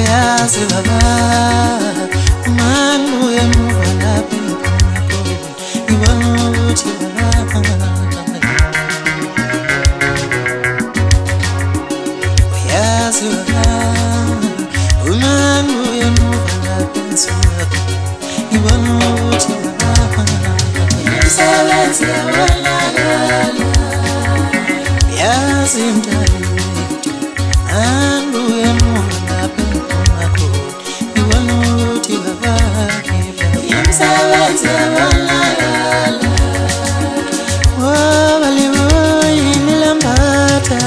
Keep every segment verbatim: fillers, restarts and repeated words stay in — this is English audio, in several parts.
yazi baba manu emuva lapha ephumako ngibona ukuthi baba yazi baba manu emuva lapha ephumako ngibona ukuthi baba umsebenzi yawonakala yazi mntana anu emuva lapha ephumako ngibona ukuthi baba umsebenzi yawonakala wabaliboyi nilambata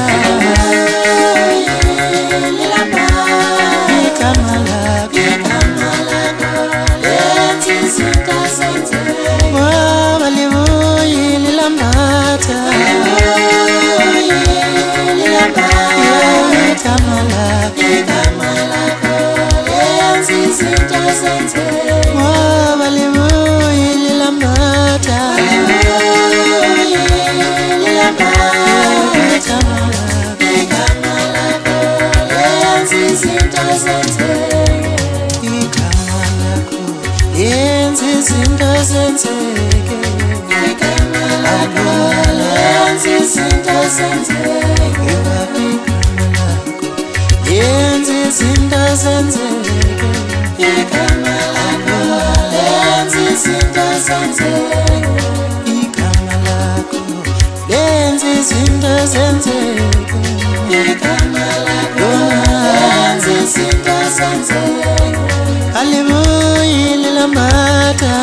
Aliboyi lilambata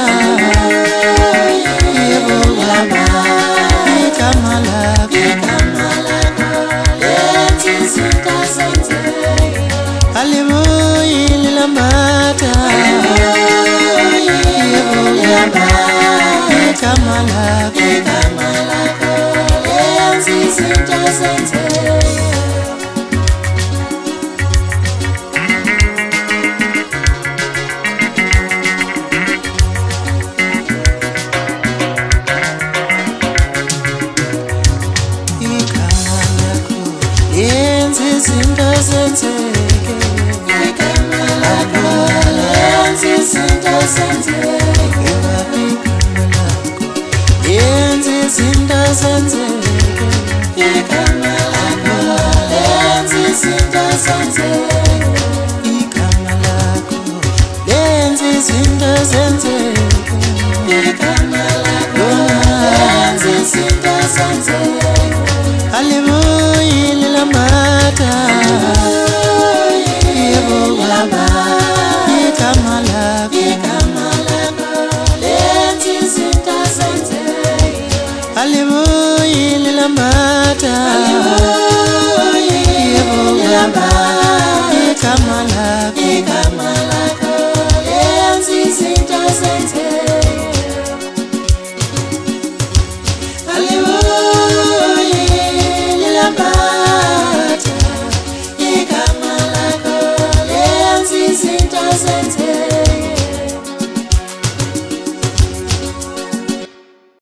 yebo baba ikamala ikamala lenzi zinto zenzeke aliboyi lilambata yebo baba ikamala ikamala lenzi zinto zenzeke Aliboyi lilambata